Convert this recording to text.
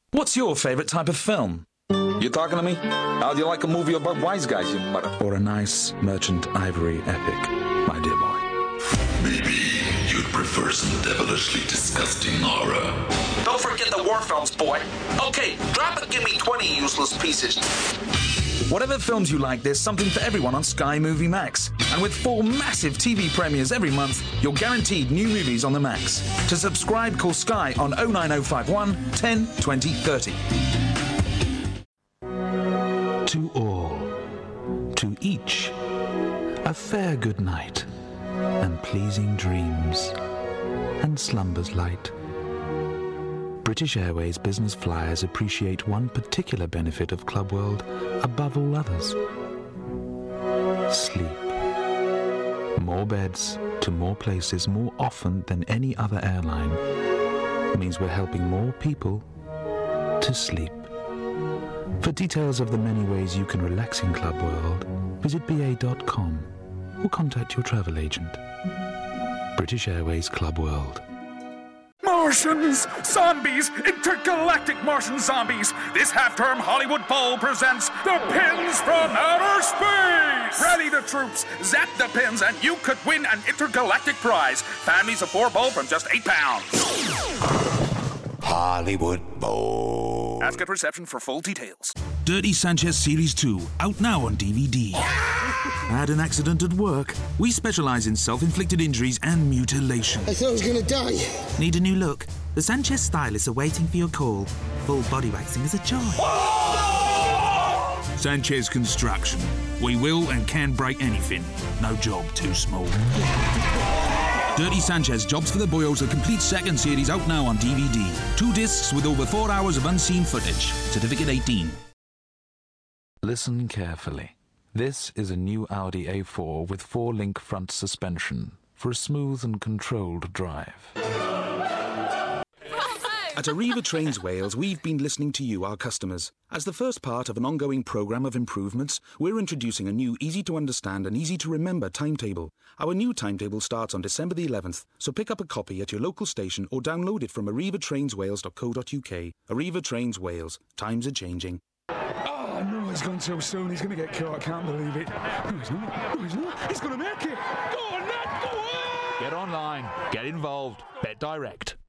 What's your favourite type of film? You talking to me? How do you like a movie about wise guys, you mother? Or a nice Merchant Ivory epic, my dear boy? Maybe you'd prefer some devilishly disgusting horror. Don't forget the war films, boy. Okay, drop it, give me 20 useless pieces. Whatever films you like, there's something for everyone on Sky Movie Max. And with 4 massive TV premieres every month, you're guaranteed new movies on the Max. To subscribe, call Sky on 09051 10 20 30. To all, to each, a fair good night, and pleasing dreams, and slumbers light. British Airways business flyers appreciate one particular benefit of Club World above all others. Sleep. More beds to more places more often than any other airline means we're helping more people to sleep. For details of the many ways you can relax in Club World, visit ba.com or contact your travel agent. British Airways Club World. Martians! Zombies! Intergalactic Martian zombies! This half-term Hollywood Bowl presents The Pins from Outer Space! Rally the troops, zap the pins, and you could win an intergalactic prize. Families of 4 bowl from just £8. Hollywood Bowl. Ask at reception for full details. Dirty Sanchez Series 2, out now on DVD. Had an accident at work? We specialise in self-inflicted injuries and mutilation. I thought I was going to die. Need a new look? The Sanchez stylists are waiting for your call. Full body waxing is a joy. Sanchez Construction. We will and can break anything. No job too small. Dirty Sanchez Jobs for the Boyos, a complete second series, out now on DVD. 2 discs with over 4 hours of unseen footage. Certificate 18. Listen carefully. This is a new Audi A4 with 4-link front suspension for a smooth and controlled drive. At Arriva Trains Wales, we've been listening to you, our customers. As the first part of an ongoing programme of improvements, we're introducing a new easy-to-understand and easy-to-remember timetable. Our new timetable starts on December the 11th, so pick up a copy at your local station or download it from arrivatrainswales.co.uk. Arriva Trains Wales. Times are changing. Oh, no, he's gone so soon. He's going to get caught. I can't believe it. No, he's not. No, he's not. He's going to make it. Go on, Nat, go on! Get online. Get involved. Bet direct.